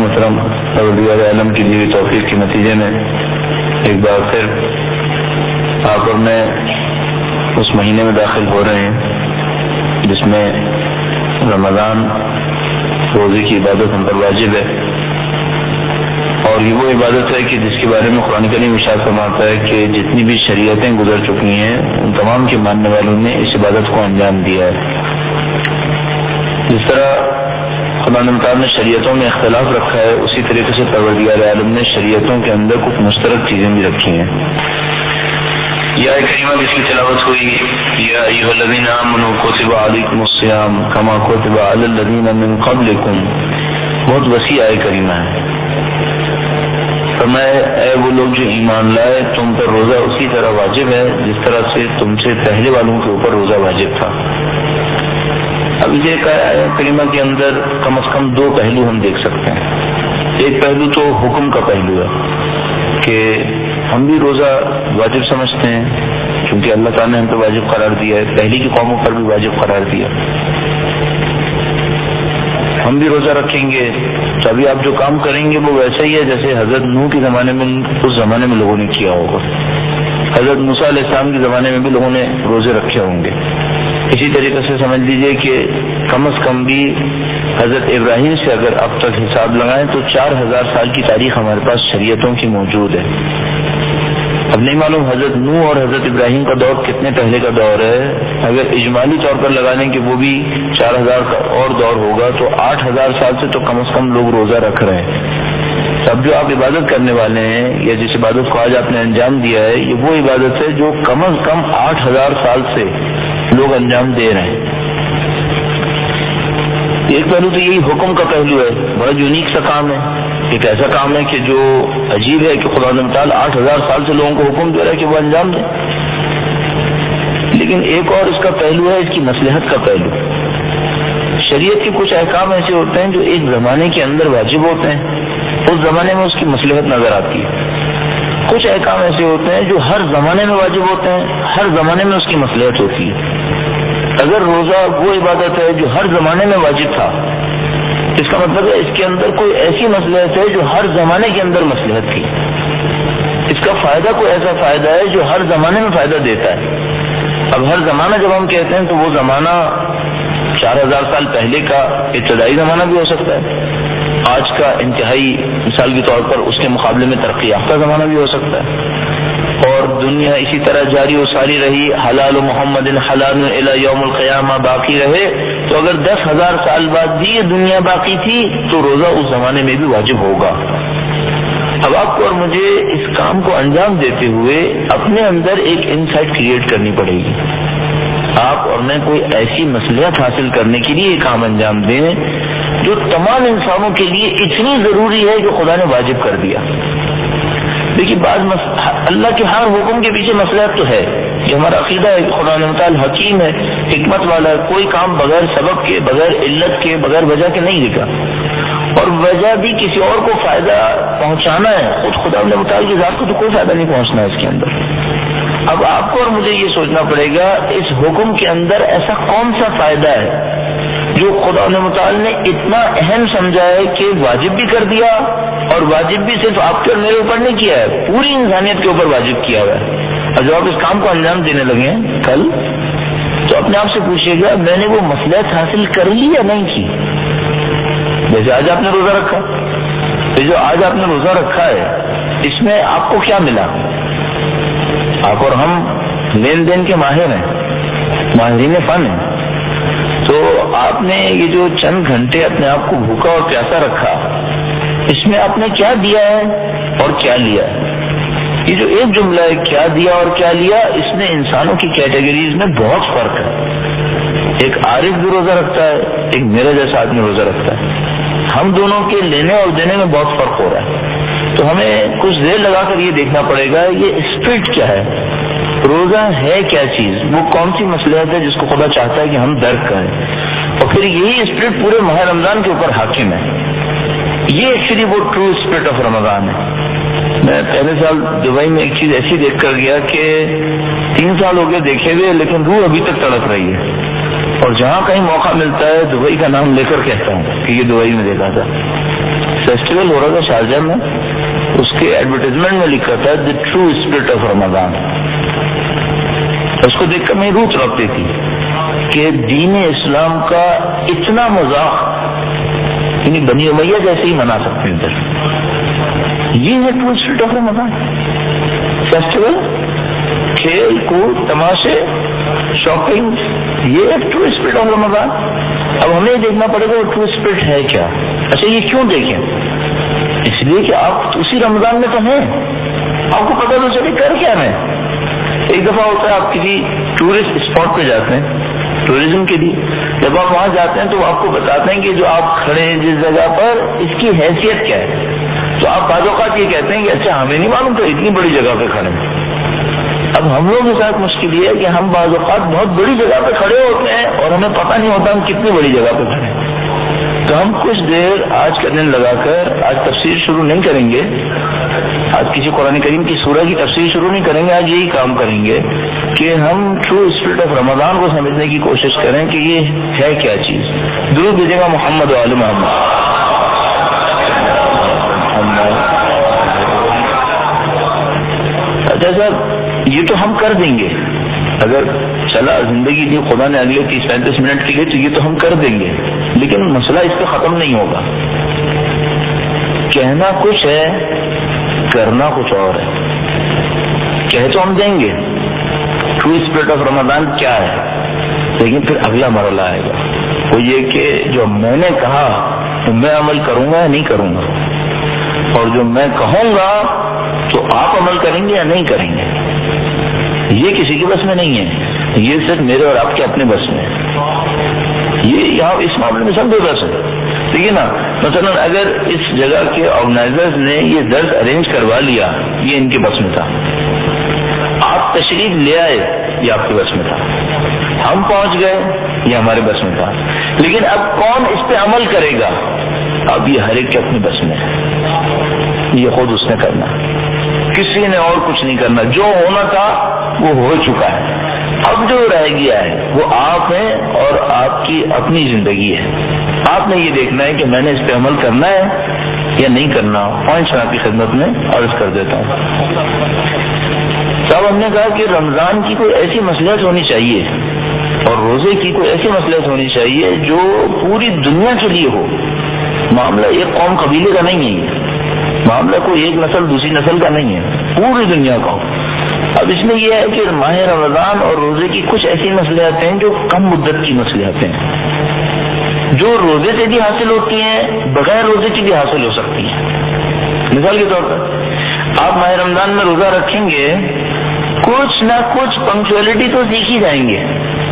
محترم پروردگار عالم کی دی ہوئی توفیق کے نتیجے میں ایک بار پھر آپ اور میں اس مہینے میں داخل ہو رہے ہیں جس میں رمضان روزے کی عبادت ہم پر واجب ہے، اور یہ وہ عبادت ہے کہ جس کے بارے میں قرآن کریم ارشاد فرماتا ہے کہ جتنی بھی شریعتیں گزر چکی ہیں ان تمام کے ماننے والوں نے اس عبادت کو انجام دیا ہے۔ جس طرح خدا تعالیٰ نے شریعتوں میں اختلاف رکھا ہے، اسی طریقے سے پروردگار عالم نے شریعتوں کے اندر کچھ مشترک چیزیں بھی رکھی ہیں۔ یہ آیت کریمہ جس کی تلاوت ہوئی، یا ایھا الذین آمنوا کتب علیکم الصیام کما کتب علی الذین من قبلکم، بہت وسیع آیت کریمہ ہے۔ فرمایا اے وہ لوگ جو ایمان لائے، تم پر روزہ اسی طرح واجب ہے جس طرح سے تم سے پہلے والوں کے اوپر روزہ واجب تھا۔ اب یہ آیت کریمہ کے اندر کم از کم دو پہلو ہم دیکھ سکتے ہیں۔ ایک پہلو تو حکم کا پہلو ہے کہ ہم بھی روزہ واجب سمجھتے ہیں کیونکہ اللہ تعالیٰ نے ہم پہ واجب قرار دیا ہے، پہلی کی قوموں پر بھی واجب قرار دیا، ہم بھی روزہ رکھیں گے تو ابھی آپ جو کام کریں گے وہ ویسا ہی ہے جیسے حضرت نوح کے زمانے میں اس زمانے میں لوگوں نے کیا ہوگا، حضرت موسیٰ علیہ السلام کے زمانے میں بھی لوگوں نے روزے رکھے ہوں گے۔ اسی طریقے سے سمجھ لیجئے کہ کم از کم بھی حضرت ابراہیم سے اگر اب تک حساب لگائیں تو 4000 سال کی تاریخ ہمارے پاس شریعتوں کی موجود ہے۔ اب نہیں معلوم حضرت نوح اور حضرت ابراہیم کا دور کتنے پہلے کا دور ہے، اگر اجمالی طور پر لگا لیں کہ وہ بھی 4000 کا اور دور ہوگا تو 8000 سال سے تو کم از کم لوگ روزہ رکھ رہے ہیں۔ اب جو آپ عبادت کرنے والے ہیں یا جس عبادت کو آج آپ نے انجام دیا ہے، یہ وہ عبادت ہے جو کم از کم 8000 سال سے لوگ انجام دے رہے ہیں۔ ایک پہلو تو یہی حکم کا پہلو ہے، بڑا یونیک سا کام ہے، ایک ایسا کام ہے کہ جو عجیب ہے کہ خدا تعالیٰ 8000 سال سے لوگوں کو حکم دے رہا ہے کہ وہ انجام دیں۔ لیکن ایک اور اس کا پہلو ہے اس کی مصلحت کا پہلو۔ شریعت کے کچھ احکام ایسے ہوتے ہیں جو ایک زمانے کے اندر واجب ہوتے ہیں، اس زمانے میں اس کی مصلحت نظر آتی ہے۔ کچھ احکام ایسے ہوتے ہیں جو ہر زمانے میں واجب ہوتے ہیں، ہر زمانے میں اس کی مصلحت ہوتی ہے۔ اگر روزہ وہ عبادت ہے جو ہر زمانے میں واجب تھا، اس کا مطلب ہے اس کے اندر کوئی ایسی مصلحت ہے جو ہر زمانے کے اندر مصلحت تھی، اس کا فائدہ کوئی ایسا فائدہ ہے جو ہر زمانے میں فائدہ دیتا ہے۔ اب ہر زمانہ جب ہم کہتے ہیں تو وہ زمانہ 4000 سال پہلے کا ابتدائی زمانہ بھی ہو سکتا ہے، آج کا انتہائی مثال کے طور پر اس کے مقابلے میں ترقی یافتہ زمانہ بھی ہو سکتا ہے، اور دنیا اسی طرح جاری و ساری رہی، حلال محمد حلال الی یوم القیامہ باقی رہے، تو اگر 10,000 سال بعد بھی یہ دنیا باقی تھی تو روزہ اس زمانے میں بھی واجب ہوگا۔ اب آپ کو اور مجھے اس کام کو انجام دیتے ہوئے اپنے اندر ایک انسائٹ کریٹ کرنی پڑے گی۔ آپ اور میں کوئی ایسی مصلحت حاصل کرنے کے لیے یہ کام انجام دیں جو تمام انسانوں کے لیے اتنی ضروری ہے کہ خدا نے واجب کر دیا۔ دیکھیے اللہ کے ہر حکم کے پیچھے مصلحت تو ہے، یہ ہمارا عقیدہ ہے کہ خدا تعالیٰ حکیم ہے، حکمت والا ہے، کوئی کام بغیر سبب کے، بغیر علت کے، بغیر وجہ کے نہیں لکھا، اور وجہ بھی کسی اور کو فائدہ پہنچانا ہے، خود خدا تعالیٰ کی ذات کو تو کوئی فائدہ نہیں پہنچنا ہے اس کے اندر۔ اب آپ کو اور مجھے یہ سوچنا پڑے گا اس حکم کے اندر ایسا کون سا فائدہ ہے جو خدا متعال نے اتنا اہم سمجھا ہے کہ واجب بھی کر دیا، اور واجب بھی صرف آپ کے اور میرے اوپر نہیں کیا ہے، پوری انسانیت کے اوپر واجب کیا ہوا ہے۔ اور جب آپ اس کام کو انجام دینے لگے ہیں کل، تو اپنے آپ سے پوچھیے گا میں نے وہ مصلحت حاصل کر لی یا نہیں کی؟ جیسے آج آپ نے روزہ رکھا، یہ جو آج آپ نے روزہ رکھا ہے اس میں آپ کو کیا ملا؟ آپ اور ہم لین دین کے ماہر ہیں، ماہرین فن ہیں، تو آپ نے یہ جو چند گھنٹے اپنے آپ کو بھوکا اور پیاسا رکھا، اس میں آپ نے کیا دیا ہے اور کیا لیا ہے؟ یہ جو ایک جملہ ہے کیا دیا اور کیا لیا، اس میں انسانوں کی کیٹیگریز میں بہت فرق ہے۔ ایک عارف بھی روزہ رکھتا ہے، ایک میرا جیسا آدمی روزہ رکھتا ہے، ہم دونوں کے لینے اور دینے میں بہت فرق ہو رہا ہے۔ تو ہمیں کچھ دیر لگا کر یہ دیکھنا پڑے گا یہ اسپرٹ کیا ہے، روزہ ہے کیا چیز، وہ کون سی مصلحت ہے جس کو خدا چاہتا ہے کہ ہم درک کریں، اور پھر یہی اسپرٹ پورے ماہ رمضان کے اوپر حاکم ہے۔ یہ ایکچولی وہ ٹرو اسپرٹ آف رمضان ہے۔ میں پہلے سال دبئی میں ایک چیز ایسی دیکھ کر گیا کہ 3 سال ہو گئے دیکھے ہوئے، لیکن روح ابھی تک تڑپ رہی ہے، اور جہاں کہیں موقع ملتا ہے دبئی کا نام لے کر کہتا ہوں کہ یہ دبئی میں دیکھا تھا۔ فیسٹیول ہو رہا تھا شارجہ میں، اس کے ایڈورٹائزمنٹ میں لکھا تھا the true spirit of Ramzan. اس کو دیکھ کر میں روح تڑپتی تھی کہ دین اسلام کا اتنا مذاق یعنی بنی امیہ جیسے ہی منا سکتے ہیں ادھر. یہ ہے true spirit of Ramzan. Festival, کھیل کود، تماشے، شاپنگ، یہ ہے ٹرو اسپرٹ آف رمضان. اب ہمیں دیکھنا پڑے گا وہ ٹرو اسپرٹ ہے کیا. اچھا یہ کیوں دیکھیں؟ اس لیے کہ آپ اسی رمضان میں تو ہیں، آپ کو پتہ تو چلے کر کیا میں. ایک دفعہ ہوتا ہے آپ کسی ٹورسٹ اسپاٹ پہ جاتے ہیں ٹوریزم کے لیے، جب آپ وہاں جاتے ہیں تو آپ کو بتاتے ہیں کہ جو آپ کھڑے ہیں جس جگہ پر اس کی حیثیت کیا ہے. تو آپ بعض اوقات یہ کہتے ہیں کہ اچھا ہمیں نہیں معلوم تھا اتنی بڑی جگہ پہ کھڑے ہیں. اب ہم لوگوں کے ساتھ مشکل یہ ہے کہ ہم بعض اوقات بہت بڑی جگہ پہ کھڑے ہوتے ہیں اور ہمیں پتہ نہیں ہوتا ہم کتنی بڑی جگہ پہ کھڑے ہیں. تو ہم کچھ دیر آج کا دن لگا کر، آج تفسیر شروع نہیں کریں گے، آج کسی قرآن کریم کی سورہ کی تفسیر شروع نہیں کریں گے، آج یہی کام کریں گے کہ ہم ٹرو اسپرٹ آف رمضان کو سمجھنے کی کوشش کریں کہ یہ ہے کیا چیز. درود بھیجے گا محمد و آل محمد. اچھا صاحب یہ تو ہم کر دیں گے، اگر چلا زندگی دی خدا نے اگلے 30-35 منٹ کے لیے تو یہ تو ہم کر دیں گے، لیکن مسئلہ اس پہ ختم نہیں ہوگا. کہنا کچھ ہے، کرنا کچھ اور ہے. کہہ تو ہم دیں گے ٹرو اسپرٹ آف رمضان کیا ہے، لیکن پھر اگلا مرحلہ آئے گا وہ یہ کہ جو میں نے کہا تو میں عمل کروں گا یا نہیں کروں گا، اور جو میں کہوں گا تو آپ عمل کریں گے یا نہیں کریں گے. یہ کسی کے بس میں نہیں ہے، یہ صرف میرے اور آپ کے اپنے بس میں ہے. یہ یہاں اس معاملے میں سب بے بس ہے. ٹھیک ہے نا. مثلا اگر اس جگہ کے آرگنائزرز نے یہ درس ارینج کروا لیا، یہ ان کے بس میں تھا. آپ تشریف لے آئے، یہ آپ کے بس میں تھا. ہم پہنچ گئے، یہ ہمارے بس میں تھا. لیکن اب کون اس پہ عمل کرے گا، اب یہ ہر ایک کے اپنے بس میں ہے. یہ خود اس نے کرنا، کسی نے اور کچھ نہیں کرنا. جو ہونا تھا وہ ہو چکا ہے. اب جو رہ گیا ہے وہ آپ ہیں اور آپ کی اپنی زندگی ہے. آپ نے یہ دیکھنا ہے کہ میں نے اس پہ عمل کرنا ہے یا نہیں کرنا. پوائنٹس میں آپ کی خدمت میں عرض کر دیتا ہوں. صاحب ہم نے کہا کہ رمضان کی کوئی ایسی مصلحت ہونی چاہیے اور روزے کی کوئی ایسی مصلحت ہونی چاہیے جو پوری دنیا کے لیے ہو. معاملہ ایک قوم قبیلے کا نہیں ہے، معاملہ کوئی ایک نسل دوسری نسل کا نہیں ہے، پوری دنیا کا ہو. اب اس میں یہ ہے کہ ماہ رمضان اور روزے کی کچھ ایسی مصلحتیں ہیں جو کم مدت کی مصلحتیں ہیں، جو روزے سے بھی حاصل ہوتی ہیں، بغیر روزے کی بھی حاصل ہو سکتی ہیں. مثال کے طور پر آپ ماہ رمضان میں روزہ رکھیں گے، کچھ نہ کچھ پنکچوئلٹی تو سیکھ ہی جائیں گے.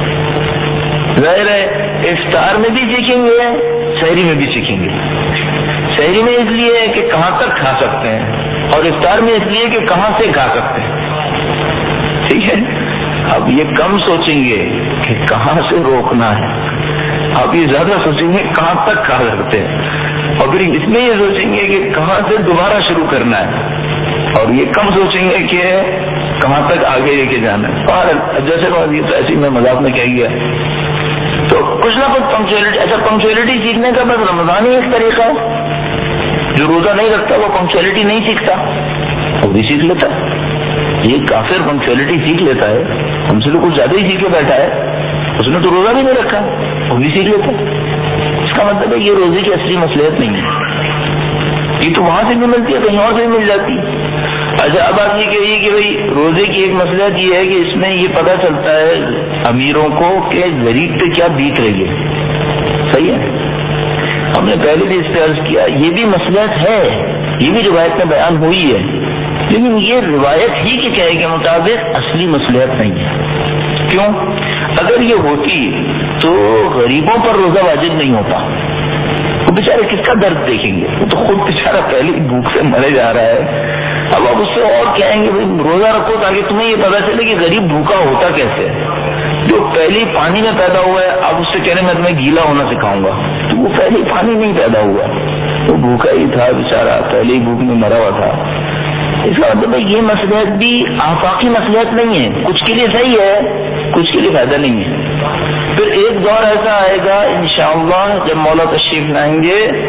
ظاہر ہے افطار میں بھی سیکھیں گے، سحری میں بھی سیکھیں گے. سحری میں اس لیے کہ کہاں تک کھا سکتے ہیں، اور افطار میں اس لیے کہ کہاں سے کھا سکتے ہیں. ٹھیک ہے. اب یہ کم سوچیں گے کہ کہاں سے روکنا ہے، آپ یہ زیادہ سوچیں گے کہاں تک کھا سکتے ہیں، اور پھر اس میں یہ سوچیں گے کہ کہاں سے دوبارہ شروع کرنا ہے، اور یہ کم سوچیں گے کہ کہاں تک آگے لے کے جانا ہے. اور جیسے یہ تو ایسی میں مذاق میں کہہ گیا تو کچھ نہ کچھ پنکچوئلٹی. اچھا پنکچوئلٹی سیکھنے کا بس رمضان ہی ایک طریقہ ہے. جو روزہ نہیں رکھتا وہ پنکچوئلٹی نہیں سیکھتا، وہ بھی سیکھ لیتا ہے. یہ کافر پنکچوئلٹی سیکھ لیتا ہے، ہم سے تو کچھ زیادہ ہی سیکھ کے بیٹھا ہے. اس نے تو روزہ بھی نہیں رکھا، وہ بھی سیکھ لیتا ہے. اس کا مطلب ہے یہ روزے کی اصلی مصلحت نہیں ہے. یہ تو وہاں سے بھی ملتی ہے، کہیں اور سے بھی مل جاتی ہے. اچھا اب آپ یہ کہیے کہ بھائی روزے کی ایک مصلحت یہ ہے کہ اس میں یہ پتہ چلتا ہے امیروں کو کہ غریب پہ کیا بیت رہی ہے. صحیح ہے. ہم نے پہلے بھی اس پہ عرض کیا یہ بھی مصلحت ہے، یہ بھی روایت میں بیان ہوئی ہے، لیکن یہ روایت ہی کے کہے کے مطابق اصلی مصلحت نہیں ہے. کیوں؟ اگر یہ ہوتی تو غریبوں پر روزہ واجب نہیں ہوتا. وہ بیچارے کس کا درد دیکھیں گے، وہ تو خود بیچارہ پہلے ہی بھوک سے مرے جا رہا ہے. اب آپ اس سے اور کہیں گے بھائی روزہ رکھو تاکہ تمہیں یہ پتا چلے کہ غریب بھوکا ہوتا کیسے ہے. جو پہلے پانی میں پیدا ہوا ہے اب اس سے کہنے میں تمہیں گیلا ہونا سکھاؤں گا، تو وہ پہلے پانی نہیں پیدا ہوا، وہ بھوکا ہی تھا بیچارہ، پہلے ہی بھوک میں مرا ہوا تھا. اس کا مطلب ہے یہ مصلحت بھی آفاقی مصلحت نہیں ہے، کچھ کے لیے صحیح ہے کچھ کے لیے فائدہ نہیں ہے. پھر ایک دور ایسا آئے گا انشاءاللہ جب مولا تشریف لائیں گے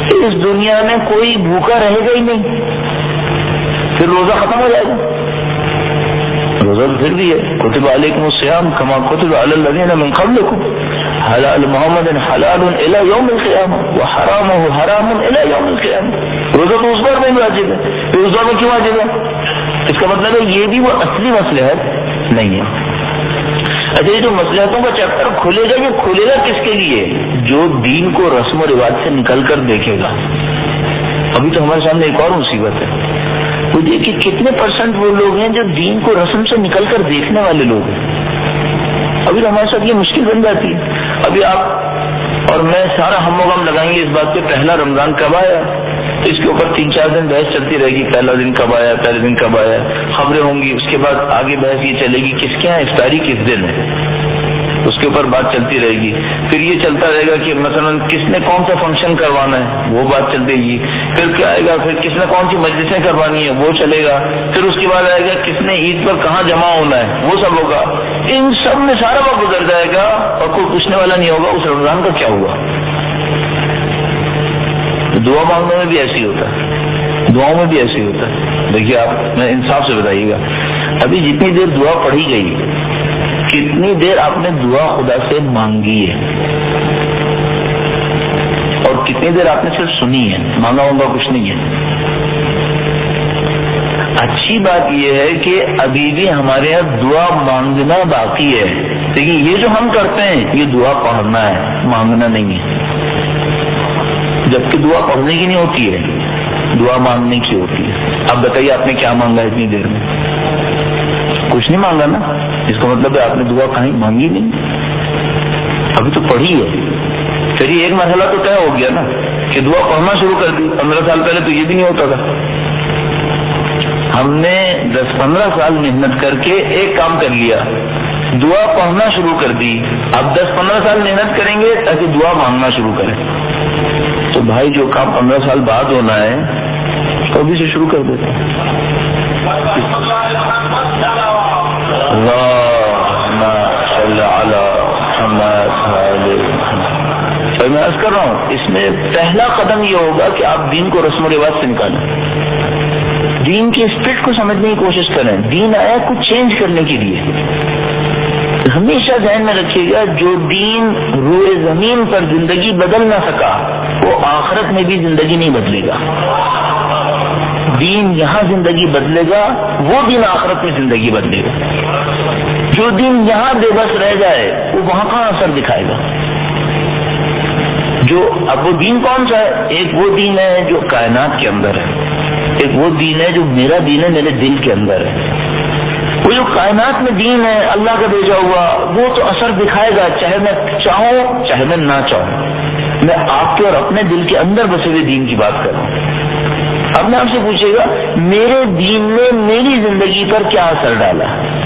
اس دنیا میں کوئی بھوکا رہے گا ہی نہیں، پھر روزہ ختم ہو جائے گا. روزہ پھر بھی ہے، کتب علیکم الصیام کما کتب علی الذین من قبلکم حلال محمد حلال الی یوم القیامہ وحرامہ حرام الی یوم القیامہ. روزہ تو اس بار میں واجب ہے، پھر اس بار میں کیوں واجب ہے؟ اس کا مطلب ہے یہ بھی وہ اصلی مصلحت نہیں ہے. اچھا یہ جو مصلحتوں کا چیپٹر کھلے گا، یہ کھلے گا کس کے لیے؟ جو دین کو رسم و رواج سے نکل کر دیکھے گا. ابھی تو ہمارے سامنے ایک اور مصیبت ہے، وہ دیکھیے کتنے پرسنٹ وہ لوگ ہیں جو دین کو رسم سے نکل کر دیکھنے والے لوگ ہیں. ابھی تو ہمارے ساتھ یہ مشکل بن جاتی ہے. ابھی آپ اور میں سارا ہم و غم لگائیں گے اس بات پہ پہلا رمضان کب آیا، تو اس کے اوپر 3-4 دن بحث چلتی رہے گی، پہلا دن کب آیا، پہلے دن کب آیا، خبریں ہوں گی. اس کے بعد آگے بحث یہ چلے گی کس کے یہاں افطاری کس دن ہے، اس کے اوپر بات چلتی رہے گی. پھر یہ چلتا رہے گا کہ مثلا کس نے کون سا فنکشن کروانا ہے، وہ بات چلتے گی. پھر کیا آئے گا، پھر کس نے کون سی مجلسیں کروانی ہے، وہ چلے گا. پھر اس کے بعد آئے گا کس نے عید پر کہاں جمع ہونا ہے، وہ سب ہوگا. ان سب میں سارا وقت گزر جائے گا اور کوئی پوچھنے والا نہیں ہوگا اس رمضان کا کیا ہوا. دعا مانگنے میں بھی ایسی ہوتا ہے، دعاؤں میں بھی ایسی ہوتا ہے. دیکھیے آپ میں انصاف سے بتائیے گا، ابھی جتنی دیر دعا پڑھی گئی کتنی دیر آپ نے دعا خدا سے مانگی ہے، اور کتنی دیر آپ نے صرف سنی ہے، مانگا ہوں گا کچھ نہیں ہے. اچھی بات یہ ہے کہ ابھی بھی ہمارے یہاں دعا مانگنا باقی ہے. دیکھیے یہ جو ہم کرتے ہیں یہ دعا پڑھنا ہے، مانگنا نہیں ہے. جبکہ دعا پڑھنے کی نہیں ہوتی ہے، دعا مانگنے کی ہوتی ہے. اب بتائیے آپ نے کیا مانگا اتنی دیر میں؟ کچھ نہیں مانگا نا. اس کا مطلب ہے آپ نے دعا کہیں مانگی نہیں، ابھی تو پڑھی ہے. پھر یہ ایک مسئلہ تو طے ہو گیا نا کہ دعا پڑھنا شروع کر دی. 15 سال پہلے تو یہ بھی نہیں ہوتا تھا. ہم نے 10-15 سال محنت کر کے ایک کام کر لیا، دعا پڑھنا شروع کر دی. اب 10-15 سال محنت کریں گے تاکہ دعا مانگنا شروع کریں. تو بھائی جو کام 15 سال بعد ہونا ہے تو ابھی سے شروع کر دیتے ہیں. میں عرض کر رہا ہوں اس میں پہلا قدم یہ ہوگا کہ آپ دین کو رسم و رواج سے نکالیں، دین کی اسپرٹ کو سمجھنے کی کوشش کریں. دین آیا کچھ چینج کرنے کے لیے. ہمیشہ ذہن میں رکھیے گا جو دین روئے زمین پر زندگی بدل نہ سکا وہ آخرت میں بھی زندگی نہیں بدلے گا. دین یہاں زندگی بدلے گا، وہ دین آخرت میں زندگی بدلے گا. جو دین یہاں بے بس رہ جائے وہ وہاں کہاں اثر دکھائے گا. جو اب وہ دین کون سا ہے؟ ایک وہ دین ہے جو کائنات کے اندر ہے، ایک وہ دین ہے جو میرا دین ہے میرے دل کے اندر ہے. وہ جو کائنات میں دین ہے اللہ کا بھیجا ہوا وہ تو اثر دکھائے گا چاہے میں چاہوں چاہے میں نہ چاہوں. میں آپ کے اور اپنے دل کے اندر بسے ہوئے دین کی بات کر رہا ہوں. اب میں آپ سے پوچھے گا میرے دین نے میری زندگی پر کیا اثر ڈالا؟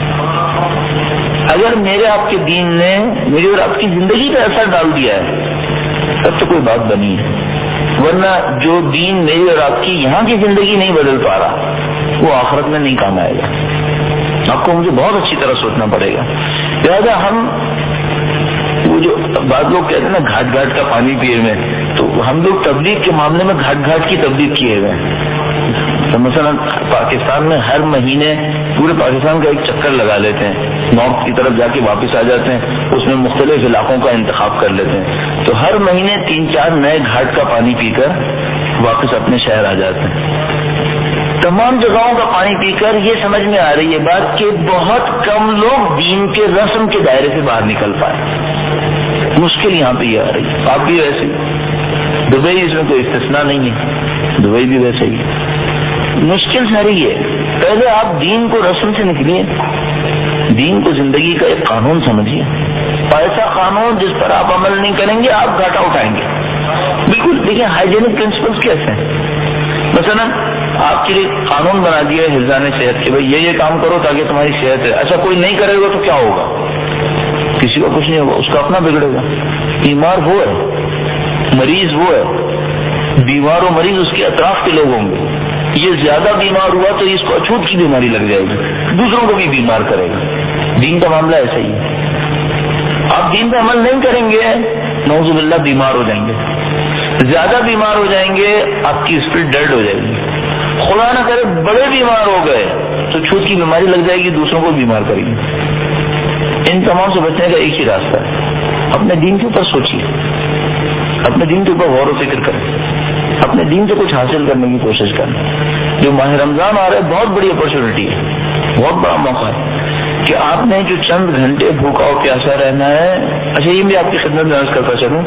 اگر میرے آپ کے دین نے میری اور آپ کی زندگی پہ اثر ڈال دیا ہے تب تو کوئی بات بنی ہے. ورنہ جو دین میری اور آپ کی یہاں کی زندگی نہیں بدل پا رہا وہ آخرت میں نہیں کام آئے گا. آپ کو مجھے بہت اچھی طرح سوچنا پڑے گا. لہٰذا ہم وہ جو بعض لوگ کہتے ہیں نا گھاٹ گھاٹ کا پانی پیے ہوئے، تو ہم لوگ تبلیغ کے معاملے میں گھاٹ گھاٹ کی تبلیغ کیے ہوئے ہیں. تو مثلا پاکستان میں ہر مہینے پورے پاکستان کا ایک چکر لگا لیتے ہیں، نارتھ کی طرف جا کے واپس آ جاتے ہیں، اس میں مختلف علاقوں کا انتخاب کر لیتے ہیں. تو ہر مہینے 3-4 نئے گھاٹ کا پانی پی کر واپس اپنے شہر آ جاتے ہیں. تمام جگہوں کا پانی پی کر یہ سمجھ میں آ رہی ہے بات کہ بہت کم لوگ دین کے رسم کے دائرے سے باہر نکل پائے. مشکل یہاں پہ یہ آ رہی ہے. آپ بھی ویسے ہی، دبئی اس میں کوئی استثناء نہیں ہے، دبئی بھی ویسے ہی مشکل ساری ہے. پہلے آپ دین کو رسم سے نکلیے، دین کو زندگی کا ایک قانون سمجھیے. ایسا قانون جس پر آپ عمل نہیں کریں گے آپ گھاٹا اٹھائیں گے. بالکل دیکھیں ہائیجینک پرنسپلس کیسے ہیں. مثلا آپ کے لیے قانون بنا دیا ہے حفظان صحت کے، بھائی یہ کام کرو تاکہ تمہاری صحت ہے. اچھا کوئی نہیں کرے گا تو کیا ہوگا؟ کسی کو کچھ نہیں ہوگا، اس کا اپنا بگڑے گا. بیمار وہ ہے، مریض وہ ہے، بیمار و مریض اس کے اطراف کے لوگ ہوں گے. یہ زیادہ بیمار ہوا تو اس کو اچھوت کی بیماری لگ جائے گی، دوسروں کو بھی بیمار کرے گا. دین کا معاملہ ایسا ہی ہے. آپ دین پہ عمل نہیں کریں گے نعوذ باللہ بیمار ہو جائیں گے. زیادہ بیمار ہو جائیں گے آپ کی اسپرٹ ڈیڈ ہو جائے گی. خدا نہ کرے بڑے بیمار ہو گئے تو چھوٹ کی بیماری لگ جائے گی, دوسروں کو بیمار کرے گی. ان تمام سے بچنے کا ایک ہی راستہ ہے, اپنے دین کے اوپر سوچیے, اپنے دین کے اوپر غور و فکر کریں, اپنے دین سے کچھ حاصل کرنے کی کوشش کریں. جو ماہ رمضان آ رہا ہے بہت بڑی اپرچونٹی ہے, بہت بڑا موقع ہے کہ آپ نے جو چند گھنٹے بھوکا اور پیاسا رہنا ہے. اچھا یہ بھی آپ کی خدمت میں عرض کرتا چلوں,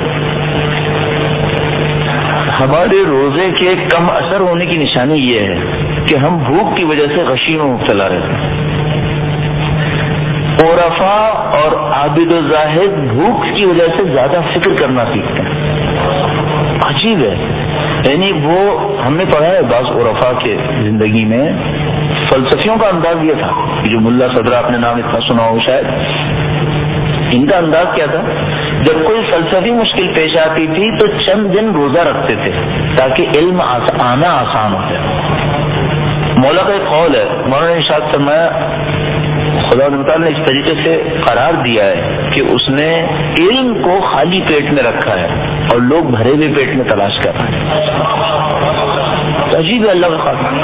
ہمارے روزے کے کم اثر ہونے کی نشانی یہ ہے کہ ہم بھوک کی وجہ سے غشی میں مبتلا رہتے ہیں. عرفا اور عابد و زاہد بھوک کی وجہ سے زیادہ فکر کرنا سیکھتے ہیں. عجیب ہے, یعنی وہ ہم نے پڑھا ہے بعض عرفا کے زندگی میں فلسفیوں کا انداز یہ تھا, جو ملا صدر آپ نے نام اتنا سنا ہو شاید, ان کا انداز کیا تھا, جب کوئی فلسفی مشکل پیش آتی تھی تو چند دن روزہ رکھتے تھے تاکہ علم آنا آسان ہو جائے. مولا کا ایک قول ہے, مولانا نے ارشاد فرمایا خدا تعالیٰ نے اس طریقے سے قرار دیا ہے کہ اس نے علم کو خالی پیٹ میں رکھا ہے اور لوگ بھرے ہوئے پیٹ میں تلاش کر رہے ہیں. عجیب ہے اللہ کا خاص.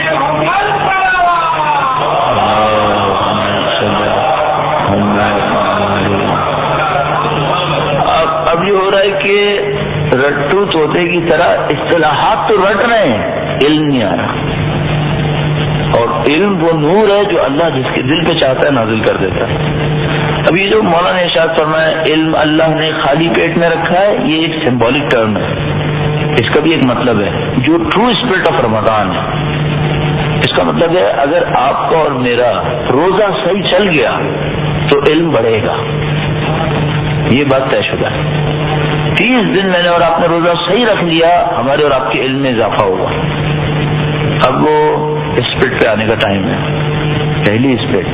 اب یہ ہو رہا ہے کہ رٹو طوطے کی طرح اصطلاحات تو رٹ رہے ہیں, علم نہیں آ رہا. اور علم وہ نور ہے جو اللہ جس کے دل پہ چاہتا ہے نازل کر دیتا ہے. اب یہ جو مولانا نے ارشاد فرمایا علم اللہ نے خالی پیٹ میں رکھا ہے, یہ ایک سمبولک ٹرم ہے, اس کا بھی ایک مطلب ہے جو ٹرو اسپرٹ آف رمضان ہے. اس کا مطلب ہے اگر آپ کا اور میرا روزہ صحیح چل گیا تو علم بڑھے گا, یہ بات طے شدہ ہے. 30 دن میں نے اور آپ نے روزہ صحیح رکھ لیا, ہمارے اور آپ کے علم میں اضافہ ہوگا. اب وہ اسپرٹ پہ آنے کا ٹائم ہے. پہلی اسپرٹ,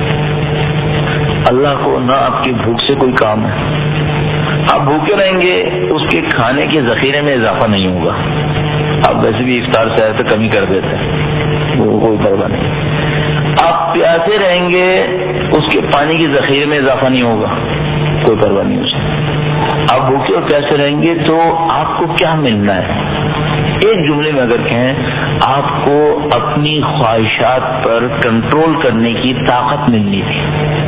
اللہ کو نہ آپ کی بھوک سے کوئی کام ہے, آپ بھوکے رہیں گے, اس کے کھانے کے ذخیرے میں اضافہ نہیں ہوگا. آپ ویسے بھی افطار سے آئے تو کمی کر دیتے ہیں, وہ کوئی پرواہ نہیں. آپ پیاسے رہیں گے, اس کے پانی کے ذخیرے میں اضافہ نہیں ہوگا, کوئی پرواہ نہیں اسے. آپ بھوکے اور پیاسے رہیں گے تو آپ کو کیا ملنا ہے؟ ایک جملے میں اگر کہیں آپ کو اپنی خواہشات پر کنٹرول کرنے کی طاقت ملنی تھی.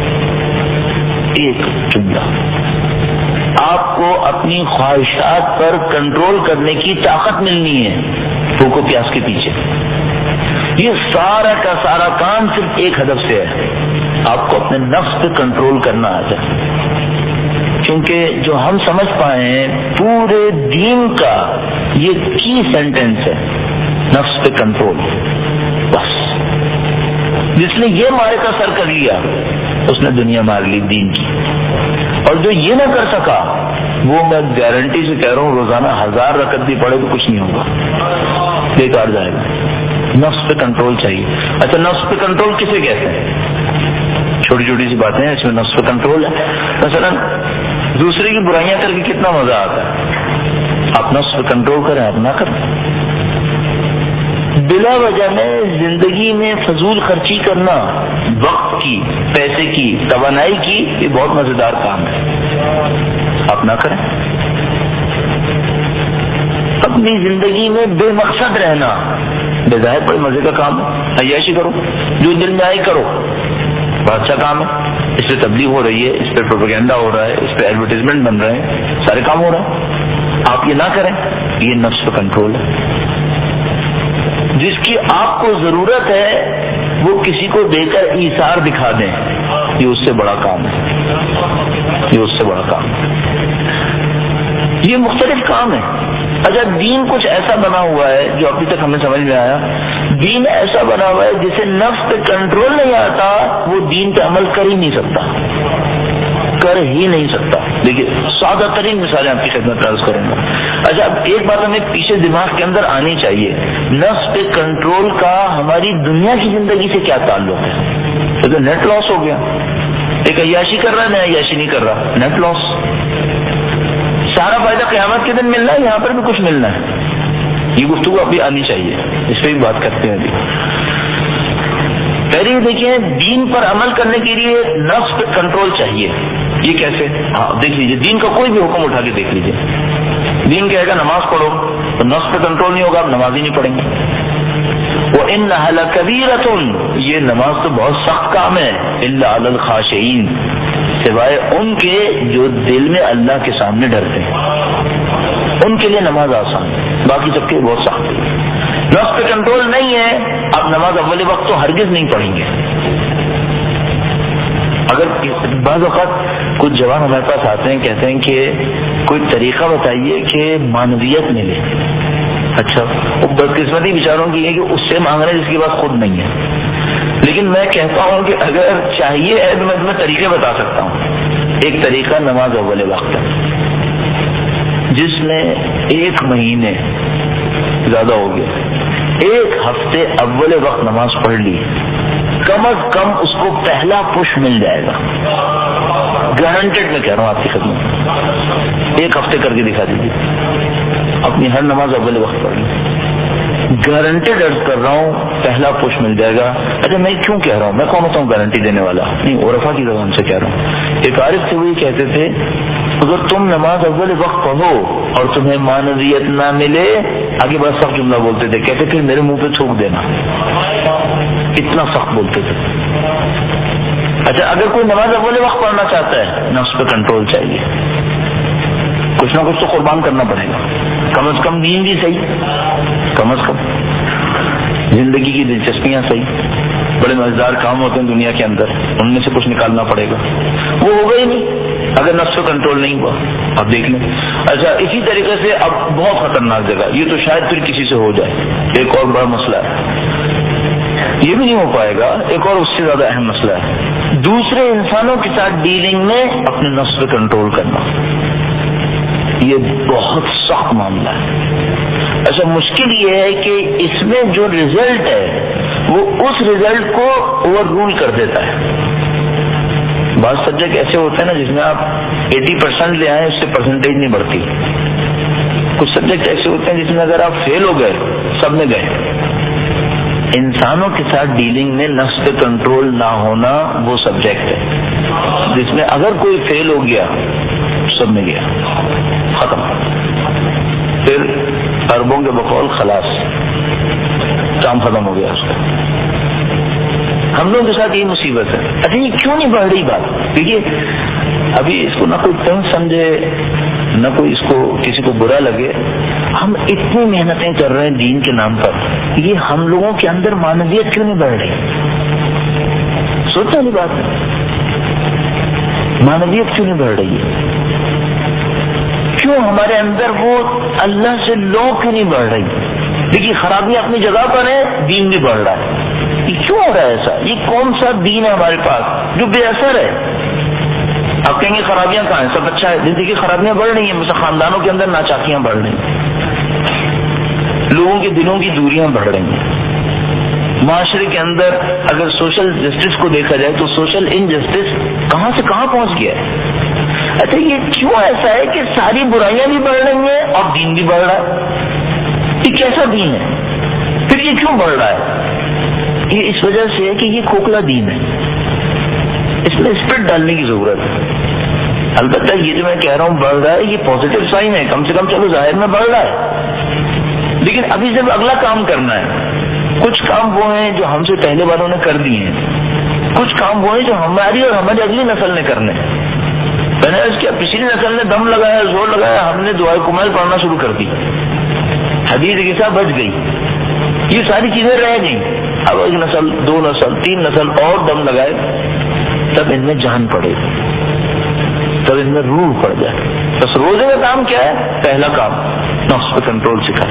ایک جملہ, آپ کو اپنی خواہشات پر کنٹرول کرنے کی طاقت ملنی ہے بھوک و پیاس کے پیچھے. یہ سارا کا سارا کام صرف ایک ہدف سے ہے, آپ کو اپنے نفس پہ کنٹرول کرنا آ جائے. کیونکہ جو ہم سمجھ پائے ہیں پورے دین کا یہ کی سینٹینس ہے, نفس پہ کنٹرول. بس جس نے یہ مارے کا سر کر لیا اس نے دنیا مار لی دین کی, اور جو یہ نہ کر سکا وہ میں گارنٹی سے کہہ رہا ہوں روزانہ 1000 رکعت بھی پڑے تو کچھ نہیں ہوگا, بیکار جائے گا. نفس پہ کنٹرول چاہیے. اچھا نفس پہ کنٹرول کسے کہتے ہیں؟ چھوٹی چھوٹی سی باتیں ہیں اس میں نفس پہ کنٹرول ہے. مثلا دوسرے کی برائیاں کر کے کتنا مزہ آتا ہے, آپ نفس پہ کنٹرول کریں, آپ نہ کریں. بلا وجہ میں زندگی میں فضول خرچی کرنا, وقت کی, پیسے کی, توانائی کی, یہ بہت مزیدار کام ہے, آپ نہ کریں. اپنی زندگی میں بے مقصد رہنا بظاہر بڑے مزے کا کام ہے, عیاشی کرو, جو دل میں آئی کرو, بہت اچھا کام ہے. اس پہ تبلیغ ہو رہی ہے, اس پہ پروپیگنڈا ہو رہا ہے, اس پہ ایڈورٹیزمنٹ بن رہے ہیں, سارے کام ہو رہا ہے. آپ یہ نہ کریں, یہ نفس پہ کنٹرول ہے. جس کی آپ کو ضرورت ہے وہ کسی کو دے کر ایثار دکھا دیں, یہ اس سے بڑا کام ہے, یہ اس سے بڑا کام ہے. یہ مختلف کام ہے. اچھا دین کچھ ایسا بنا ہوا ہے جو ابھی تک ہمیں سمجھ میں آیا, دین ایسا بنا ہوا ہے جسے نفس پہ کنٹرول نہیں آتا وہ دین پہ عمل کر ہی نہیں سکتا, کر ہی نہیں سکتا. دیکھیے سادہ ترین مثالیں آپ کی خدمت عرض کروں گا. اچھا اب ایک بات ہمیں پیچھے دماغ کے اندر آنی چاہیے, نفس پہ کنٹرول کا ہماری دنیا کی زندگی سے کیا تعلق ہے؟ تو نیٹ لاس ہو گیا. ایک عیاشی کر رہا ہے, نیا عیاشی نہیں کر رہا, نیٹ لاس. سارا فائدہ قیامت کے دن ملنا ہے, یہاں پر بھی کچھ ملنا ہے. یہ گفتگو ابھی آنی چاہیے, اس پہ بھی بات کرتے ہیں. ابھی پہلے دیکھیے دین پر عمل کرنے کے لیے نفس پہ کنٹرول چاہیے. یہ کیسے؟ ہاں دیکھ لیجیے, دین کا کوئی بھی حکم اٹھا کے دیکھ لیجیے. دین کہے گا نماز پڑھو تو نفس پہ کنٹرول نہیں ہوگا، آپ نماز ہی نہیں پڑھیں گے۔ وَإِنَّهَا لَكَبِيرَةٌ، یہ نماز تو بہت سخت کام ہے، إِلَّا عَلَى الْخَاشِعِينَ، سوائے ان کے جو دل میں اللہ کے سامنے ڈرتے ہیں، ان کے لیے نماز آسان ہے، باقی سب کے بہت سخت ہے۔ نفس پہ کنٹرول نہیں ہے، آپ نماز اول وقت تو ہرگز نہیں پڑھیں گے۔ اگر بعض اوقات کچھ جوان ہمارے پاس آتے ہیں، کہتے ہیں کہ کوئی طریقہ بتائیے کہ معنویت ملے۔ اچھا، وہ بدقسمتی بیچاروں کی ہے کہ اس سے مانگ رہے ہیں جس کے پاس خود نہیں ہے۔ لیکن میں کہتا ہوں کہ اگر چاہیے ہے تو میں تمہیں طریقے بتا سکتا ہوں۔ ایک طریقہ نماز اول وقت ہے، جس نے 1 مہینے زیادہ ہو گیا 1 ہفتے اول وقت نماز پڑھ لی، کم از کم اس کو پہلا پش مل جائے گا، گارنٹیڈ میں کہہ رہا ہوں آپ کی خدمت۔ 1 ہفتے کر کے دکھا دیجیے، اپنی ہر نماز اول وقت پڑھ لی، گارنٹیڈ عرض کر رہا ہوں پہلا پش مل جائے گا۔ اچھا میں کیوں کہہ رہا ہوں، میں کون ہوتا ہوں گارنٹی دینے والا؟ نہیں، عرفا کی زبان سے کہہ رہا ہوں۔ ایک عارف تھے، وہی کہتے تھے اگر تم نماز اول وقت پڑھو اور تمہیں معنویت نہ ملے، آگے بڑا سخت جملہ بولتے تھے، کہتے پھر میرے منہ پہ تھوک دینا، اتنا سخت بولتے تھے۔ اچھا، اگر کوئی نماز اول وقت پڑھنا چاہتا ہے، نفس پہ کنٹرول چاہیے، کچھ نہ کچھ تو قربان کرنا پڑے گا، کم از کم دین بھی صحیح، کم از کم زندگی کی دلچسپیاں صحیح، بڑے مزیدار کام ہوتے ہیں دنیا کے اندر، ان میں سے کچھ نکالنا پڑے گا، وہ ہوگا ہی نہیں اگر نفس پہ کنٹرول نہیں ہوا۔ اب دیکھ لیں۔ اچھا، اسی طریقے سے اب بہت خطرناک جگہ، یہ تو شاید پھر کسی سے ہو جائے، ایک اور بڑا مسئلہ ہے، یہ بھی نہیں ہو پائے گا، ایک اور اس سے زیادہ اہم مسئلہ ہے، دوسرے انسانوں کے ساتھ ڈیلنگ میں اپنے نفس پہ کنٹرول کرنا، یہ بہت سخت معاملہ ہے۔ اچھا، مشکل یہ ہے کہ اس میں جو رزلٹ ہے وہ اس رزلٹ کو اوور رول کر دیتا ہے۔ بعض سبجیکٹ ایسے ہوتے ہیں نا جس میں آپ 80% لے آئیں، اس سے پرسنٹیج نہیں بڑھتی۔ کچھ سبجیکٹ ایسے ہوتے ہیں جس میں اگر آپ فیل ہو گئے، سب میں گئے۔ انسانوں کے ساتھ ڈیلنگ میں نفس پہ کنٹرول نہ ہونا وہ سبجیکٹ ہے جس میں اگر کوئی فیل ہو گیا، سب میں گیا، ختم، پھر اربوں کے بقول خلاص، کام ختم ہو گیا اس کا۔ ہم لوگوں کے ساتھ یہ مصیبت ہے۔ اچھا، یہ کیوں نہیں بڑھ رہی بات؟ دیکھیے، ابھی اس کو نہ کوئی تنگ سمجھے، نہ کوئی اس کو کسی کو برا لگے، ہم اتنی محنتیں کر رہے ہیں دین کے نام پر، یہ ہم لوگوں کے اندر معنویت کیوں نہیں بڑھ رہی؟ سوچنے والی بات ہے، معنویت کیوں نہیں بڑھ رہی ہے؟ کیوں ہمارے اندر وہ اللہ سے لو کیوں نہیں بڑھ رہی؟ دیکھیے، خرابیاں اپنی جگہ پر ہے، دین بھی بڑھ رہا ہے۔ یہ کیوں ہو رہا ہے ایسا؟ یہ کون سا دین ہے ہمارے پاس جو بے اثر ہے؟ آپ کہیں گے خرابیاں کہاں ہیں، سب اچھا ہے۔ دیکھیے، خرابیاں بڑھ رہی ہیں، مثلا خاندانوں کے اندر ناچاکیاں بڑھ رہی ہیں، لوگوں کے دلوں کی دوریاں بڑھ رہی ہیں، معاشرے کے اندر اگر سوشل جسٹس کو دیکھا جائے تو سوشل انجسٹس کہاں سے کہاں پہنچ گیا ہے۔ اچھا، یہ کیوں ایسا ہے کہ ساری برائیاں بھی بڑھ رہی ہیں اور دین بھی بڑھ رہا ہے؟ یہ کیسا دین ہے؟ پھر یہ کیوں بڑھ رہا ہے؟ یہ اس وجہ سے ہے کہ یہ کھوکھلا دین ہے، اس میں اسپرٹ ڈالنے کی ضرورت ہے۔ البتہ یہ جو میں کہہ رہا ہوں بڑھ رہا ہے، یہ پازیٹیو سائن ہے، کم سے کم چلو ظاہر میں بڑھ رہا ہے، لیکن ابھی جب اگلا کام کرنا ہے، کچھ کام وہ ہیں جو ہم سے پہلے والوں نے کر دیے ہیں، کچھ کام وہ ہیں جو ہماری اور ہماری اگلی نسل نے کرنے۔ میں نے اس کی پچھلی نسل نے دم لگایا، زور لگایا، ہم نے دعائے کمال پڑھنا شروع کر دی، حدیث غصہ بچ گئی، یہ ساری چیزیں رہ گئیں۔ اب 1 نسل، 2 نسل، 3 نسل اور دم لگائے، تب ان میں جان پڑے، تب ان میں روح پڑ جائے۔ بس روزے کا کام کیا ہے؟ پہلا کام نفس پہ کنٹرول سکھائیں۔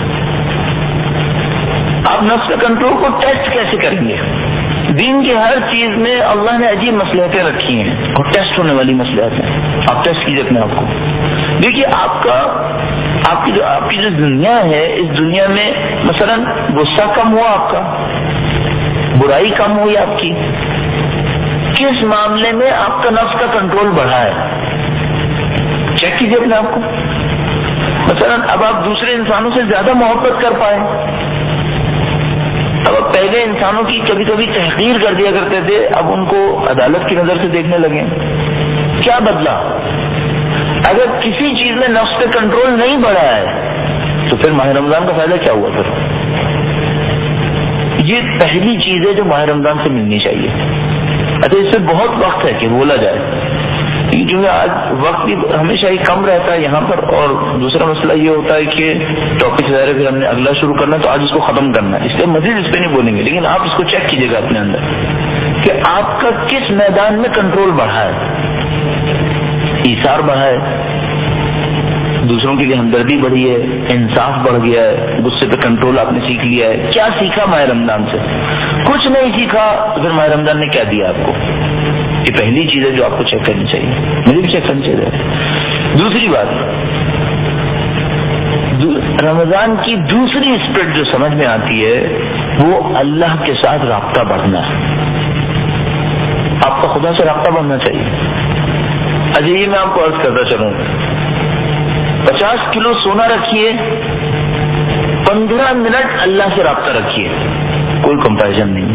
آپ نفس پہ کنٹرول کو ٹیسٹ کیسے کریں گے؟ دین کی ہر چیز میں اللہ نے عجیب مصلحتیں رکھی ہیں اور ٹیسٹ ہونے والی مصلحت ہیں، آپ ٹیسٹ کیجیے اپنے آپ کو۔ دیکھیے، آپ کی جو دنیا ہے، اس دنیا میں مثلا غصہ کم ہوا آپ کا، برائی کم ہوئی آپ کی، کس معاملے میں آپ کا نفس کا کنٹرول بڑھا ہے؟ چیک کیجیے اپنے آپ کو۔ مثلا اب آپ دوسرے انسانوں سے زیادہ محبت کر پائے، اب آپ پہلے انسانوں کی کبھی کبھی تحقیر کر دیا کرتے تھے، اب ان کو عدالت کی نظر سے دیکھنے لگے، کیا بدلا؟ اگر کسی چیز میں نفس پہ کنٹرول نہیں بڑھا ہے تو پھر ماہ رمضان کا فائدہ کیا ہوا؟ پھر یہ پہلی چیز ہے جو ماہ رمضان سے ملنی چاہیے. اچھا اس سے بہت وقت ہے کہ بولا جائے، کیونکہ آج وقت بھی ہمیشہ ہی کم رہتا ہے یہاں پر، اور دوسرا مسئلہ یہ ہوتا ہے کہ ٹاپک ظاہر ہے پھر ہم نے اگلا شروع کرنا ہے تو آج اس کو ختم کرنا ہے، اس لیے مزید اس پہ نہیں بولیں گے. لیکن آپ اس کو چیک کیجیے گا اپنے اندر کہ آپ کا کس میدان میں کنٹرول بڑھا ہے. ایثار بڑھا ہے، دوسروں کے لیے ہمدردی بڑھی ہے، انصاف بڑھ گیا ہے، غصے پہ کنٹرول آپ نے سیکھ لیا ہے. کیا سیکھا ماہ رمضان سے؟ کچھ نہیں سیکھا تو پھر ماہ رمضان نے کیا دیا آپ کو؟ یہ پہلی چیز ہے جو آپ کو چیک کرنی چاہیے، مجھے بھی چیک کرنی چاہیے. دوسری بات، رمضان کی دوسری اسپرٹ جو سمجھ میں آتی ہے وہ اللہ کے ساتھ رابطہ بڑھنا ہے. آپ کا خدا سے رابطہ بڑھنا چاہیے. اجے یہ میں آپ کو عرض کرتا چلوں، 50 کلو سونا رکھیے، 15 منٹ اللہ سے رابطہ رکھیے، کوئی کمپیریزن نہیں،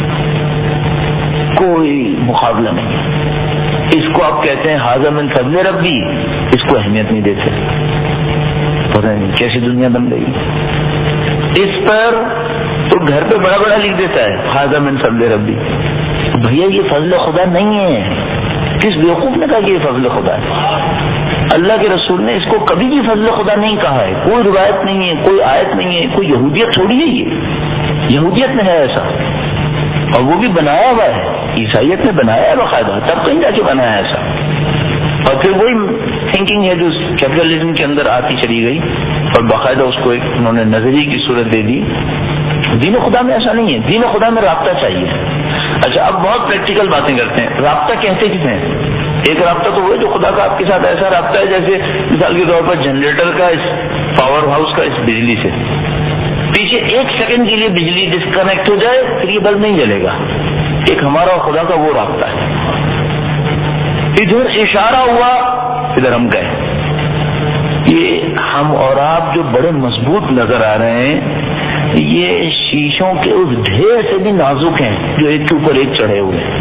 کوئی مقابلہ نہیں. اس کو آپ کہتے ہیں ھذا من فضل ربی، اس کو اہمیت نہیں دیتے. پتہ نہیں کیسی دنیا بن گئی. اس پر تو گھر پہ بڑا بڑا لکھ دیتا ہے ھذا من فضل ربی. بھیا یہ فضل خدا نہیں ہے. کس بیوقوف نے کہا کہ یہ فضل خدا ہے؟ اللہ کے رسول نے اس کو کبھی بھی فضل خدا نہیں کہا ہے. کوئی روایت نہیں ہے، کوئی آیت نہیں ہے، کوئی یہودیت تھوڑی ہے. یہ یہودیت میں ہے ایسا، اور وہ بھی بنایا ہوا ہے. عیسائیت نے بنایا ہے باقاعدہ، تب کہیں جا کے بنایا ایسا. اور پھر وہی تھنکنگ ہے جو کیپٹلزم کے اندر آتی چلی گئی اور باقاعدہ اس کو ایک انہوں نے نظریے کی صورت دے دی. دین خدا میں ایسا نہیں ہے. دین خدا میں رابطہ چاہیے. اچھا اب بہت پریکٹیکل باتیں کرتے ہیں. رابطہ کہتے کس ہیں؟ ایک رابطہ تو وہ ہے جو خدا کا آپ کے ساتھ ایسا رابطہ ہے جیسے مثال کے طور پر جنریٹر کا اس پاور ہاؤس کا اس بجلی سے پیچھے 1 سیکنڈ کے لیے بجلی ڈسکنیکٹ ہو جائے پھر یہ بلب نہیں جلے گا. ایک ہمارا اور خدا کا وہ رابطہ ہے. ادھر اشارہ ہوا ادھر ہم گئے. یہ ہم اور آپ جو بڑے مضبوط نظر آ رہے ہیں یہ شیشوں کے اس ڈھیر سے بھی نازک ہیں جو ایک کے اوپر ایک چڑھے ہوئے ہیں.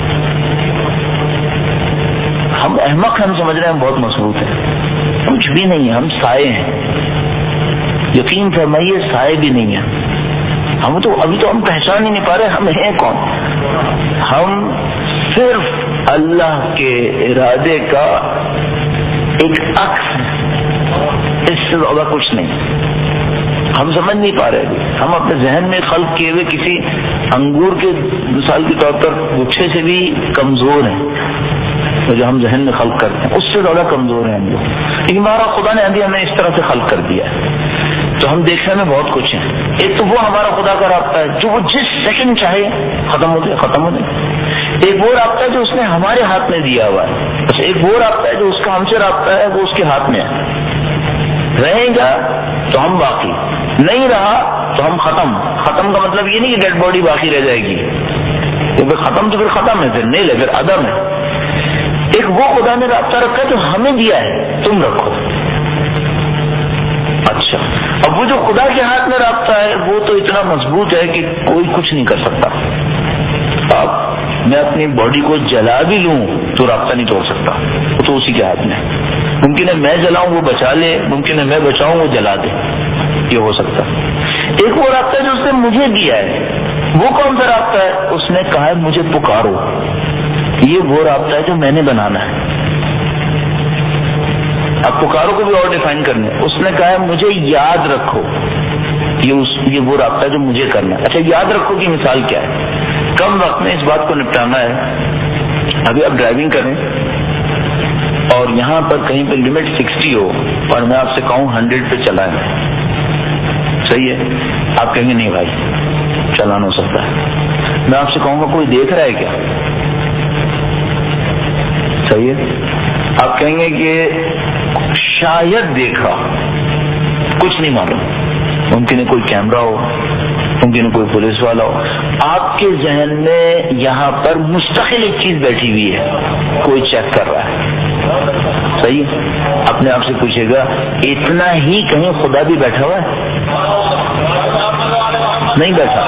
ہم احمق ہم سمجھ رہے ہیں ہم بہت مضبوط ہیں. کچھ بھی نہیں ہے، ہم سائے ہیں. یقین فرمائیے سائے بھی نہیں ہیں. ہم تو ابھی تو ہم پہچان ہی نہیں پا رہے ہم ہیں کون. ہم صرف اللہ کے ارادے کا ایک عکس ہے، اس سے زیادہ کچھ نہیں. ہم سمجھ نہیں پا رہے. ہم اپنے ذہن میں خلق کیے ہوئے کسی انگور کے مثال کے طور پر گچھے سے بھی کمزور ہیں. جو ہم ذہن میں خلق کرتے ہیں اس سے زیادہ کمزور ہیں ہم لوگ. لیکن ہمارا خدا نے ابھی ہمیں اس طرح سے خلق کر دیا ہے تو ہم دیکھنے میں بہت کچھ ہیں. ایک تو وہ ہمارا خدا کا رابطہ ہے جو وہ جس سیکنڈ چاہے ختم ہو جائے. ایک وہ رابطہ ہے جو اس نے ہمارے ہاتھ میں دیا ہوا ہے. اچھا ایک وہ رابطہ ہے جو اس کا ہم سے رابطہ ہے وہ اس کے ہاتھ میں ہے. رہے گا تو ہم باقی، نہیں رہا تو ہم ختم. ختم کا مطلب یہ نہیں کہ ڈیڈ باڈی باقی رہ جائے گی. کیونکہ ختم تو پھر ختم ہے، پھر نہیں لے پھر عدم ہے. ایک وہ خدا نے رابطہ رکھا ہے جو ہمیں دیا ہے تم رکھو. اچھا اب وہ جو خدا کے ہاتھ میں رابطہ ہے وہ تو اتنا مضبوط ہے کہ کوئی کچھ نہیں کر سکتا. اب میں اپنی باڈی کو جلا بھی لوں تو رابطہ نہیں توڑ سکتا، وہ تو اسی کے ہاتھ میں ہے. ممکن ہے میں جلاؤں وہ بچا لے، ممکن ہے میں بچاؤں وہ جلا دے. یہ ہو سکتا ہے. ایک وہ رابطہ جو اس نے مجھے دیا ہے وہ کون سا رابطہ ہے؟ اس نے کہا ہے مجھے پکارو. یہ وہ رابطہ ہے جو میں نے بنانا ہے. اب پکارو کو بھی اور ڈیفائن کرنا ہے. اس نے کہا ہے مجھے یاد رکھو. یہ وہ رابطہ ہے جو مجھے کرنا ہے. اچھا یاد رکھو کی مثال کیا ہے؟ کم وقت میں اس بات کو نپٹانا ہے. ابھی آپ ڈرائیونگ کریں اور یہاں پر کہیں پہ لمٹ 60 ہو اور میں آپ سے کہوں 100 پہ چلائیں، صحیح ہے؟ آپ کہیں گے نہیں بھائی چلانا ہو سکتا ہے. میں آپ سے کہوں گا کوئی دیکھ رہا ہے کیا؟ صحیح ہے؟ آپ کہیں گے کہ شاید دیکھا، کچھ نہیں معلوم. ممکن ہے کوئی کیمرہ ہو، ممکن ہے کوئی پولیس والا ہو. آپ کے ذہن میں یہاں پر مستقل ایک چیز بیٹھی ہوئی ہے، کوئی چیک کر رہا ہے. صحیح ہے؟ اپنے آپ سے پوچھے گا اتنا ہی کہیں خدا بھی بیٹھا ہوا ہے؟ نہیں بیٹھا.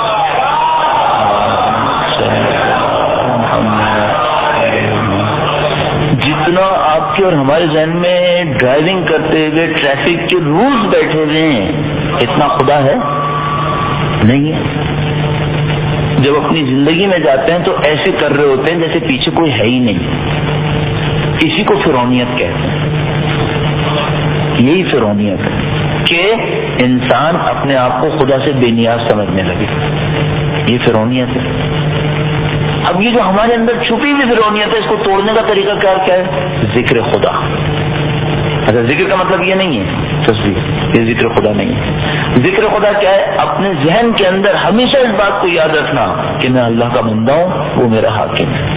جتنا آپ آپ کے اور ہمارے ذہن میں ڈرائیونگ کرتے ہوئے ٹریفک کے رولز بیٹھے ہوئے ہیں، اتنا خدا ہے نہیں ہے۔ جب اپنی زندگی میں جاتے ہیں تو ایسے کر رہے ہوتے ہیں جیسے پیچھے کوئی ہے ہی نہیں۔ اسی کو فرعونیت کہتے ہیں، یہی فرعونیت ہے کہ انسان اپنے آپ کو خدا سے بے نیاز سمجھنے لگے، یہ فرعونیت ہے۔ اب یہ جو ہمارے اندر چھپی ہوئی فرعونیت ہے، اس کو توڑنے کا طریقہ کیا ہے؟ ذکر خدا۔ اچھا، ذکر کا مطلب یہ نہیں ہے تصویر، یہ ذکر خدا نہیں ہے۔ ذکر خدا کیا ہے؟ اپنے ذہن کے اندر ہمیشہ اس بات کو یاد رکھنا کہ میں اللہ کا بندہ ہوں، وہ میرا حاکم ہے،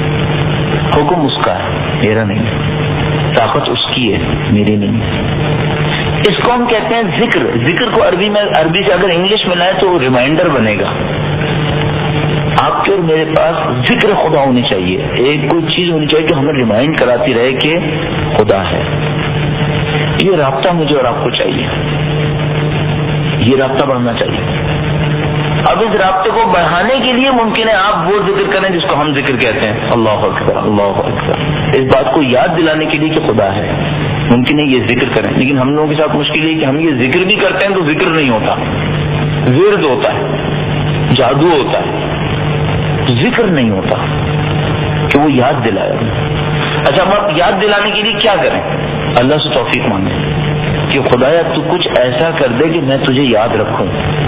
حکم اس کا ہے، میرا نہیں ہے، طاقت اس کی ہے، میری نہیں ہے۔ اس کو ہم کہتے ہیں ذکر۔ ذکر کو عربی سے اگر انگلش میں لائے تو ریمائنڈر بنے گا۔ آپ کے اور میرے پاس ذکر خدا ہونی چاہیے، ایک کوئی چیز ہونی چاہیے کہ ہمیں ریمائنڈ کراتی رہے کہ خدا ہے۔ یہ رابطہ مجھے اور آپ کو چاہیے، یہ رابطہ بڑھنا چاہیے۔ اب اس رابطے کو بڑھانے کے لیے ممکن ہے آپ وہ ذکر کریں جس کو ہم ذکر کہتے ہیں، اللہ اکبر اللہ اکبر، اس بات کو یاد دلانے کے لیے کہ خدا ہے۔ ممکن ہے یہ ذکر کریں، لیکن ہم لوگوں کے ساتھ مشکل ہے کہ ہم یہ ذکر بھی کرتے ہیں تو ذکر نہیں ہوتا، ورد ہوتا ہے، جادو ہوتا ہے، ذکر نہیں ہوتا کہ وہ یاد دلایا۔ اچھا، ہم آپ یاد دلانے کے لیے کیا کریں؟ اللہ سے توفیق مانگیں کہ خدایا تو کچھ ایسا کر دے کہ میں تجھے یاد رکھوں۔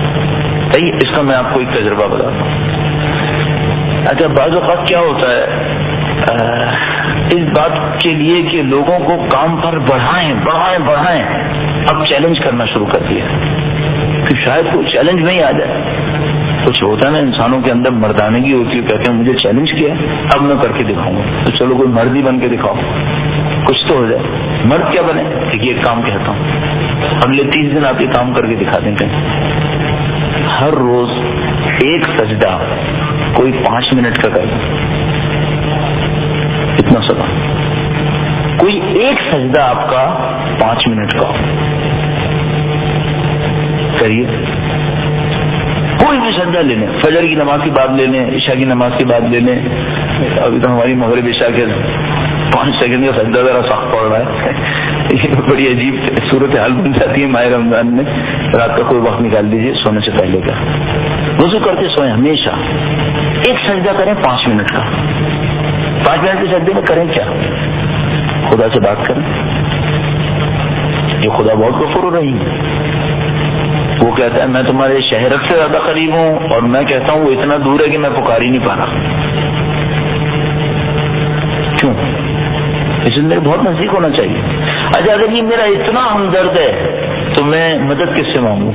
اس کا میں آپ کو ایک تجربہ بتاتا ہوں۔ اچھا، بعض اوقات کیا ہوتا ہے اس بات کے لیے کہ لوگوں کو کام پر بڑھائیں، اب چیلنج کرنا شروع کر دیا کہ شاید کوئی چیلنج میں ہی آ جائے۔ کچھ ہوتا ہے نا انسانوں کے اندر مردانگی ہوتی ہے، کہتے ہیں مجھے چیلنج کیا اب میں کر کے دکھاؤں گا، تو چلو کوئی مرد ہی بن کے دکھاؤ، کچھ تو ہو جائے۔ مرد کیا بنے؟ ایک کام کہتا ہوں، اگلے 30 دن آپ یہ کام کر کے دکھا دیں کہ ہر روز ایک سجدہ کوئی 5 منٹ کا کرے، اتنا سدا کوئی ایک سجدہ آپ کا 5 منٹ کا کریے۔ کوئی بھی سجدہ لے لیں، فجر کی نماز کے بعد لے لیں، عشاء کی نماز کے بعد لے لیں۔ ابھی تو ہماری مغرب عشاء کے 5 سیکنڈ کا سجدہ ذرا سخت پڑ رہا ہے، یہ بڑی عجیب صورتحال بن جاتی ہے ماہ رمضان میں۔ رات کا کوئی وقت نکال دیجیے سونے سے پہلے کا، وضو کرتے سوئیں، ہمیشہ ایک سجدہ کریں 5 منٹ کا۔ 5 منٹ کے سجدے میں کریں کیا؟ خدا سے بات کریں۔ یہ خدا بہت غفور رحیم ہے، وہ کہتا ہے میں تمہارے شہرت سے زیادہ قریب ہوں، اور میں کہتا ہوں وہ اتنا دور ہے کہ میں پکار ہی نہیں پا رہا۔ کیوں؟ اس میں بہت نزدیک ہونا چاہیے۔ اچھا، اگر یہ میرا اتنا ہمدرد ہے تو میں مدد کس سے مانگوں؟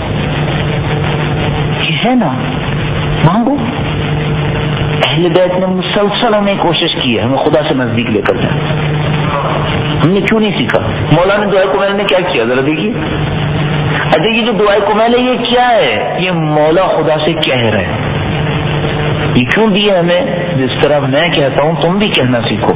ہے نا، مانگو۔ اہل بیت نے مسلسل ہمیں کوشش کی ہے ہمیں خدا سے نزدیک لے کر جائیں، ہم نے کیوں نہیں سیکھا؟ مولانا دعائے کمیل نے کیا کیا ذرا دیکھیے۔ اچھا، یہ جو دعائے کمیل ہے یہ کیا ہے؟ یہ مولا خدا سے کہہ رہے ہیں۔ یہ کیوں دیا ہمیں؟ جس طرح میں کہتا ہوں تم بھی کہنا سیکھو۔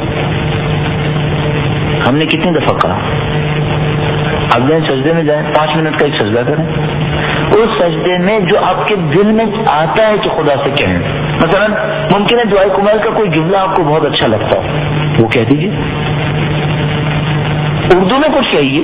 ہم نے کتنی دفعہ کہا اب جائیں سجدے میں جائیں، 5 منٹ کا ایک سجدہ کریں، اس سجدے میں جو آپ کے دل میں آتا ہے کہ خدا سے کہیں۔ مثلا ممکن ہے دعائے کمیل کا کوئی جملہ آپ کو بہت اچھا لگتا ہو، وہ کہہ دیجیے، اردو میں کچھ کہیے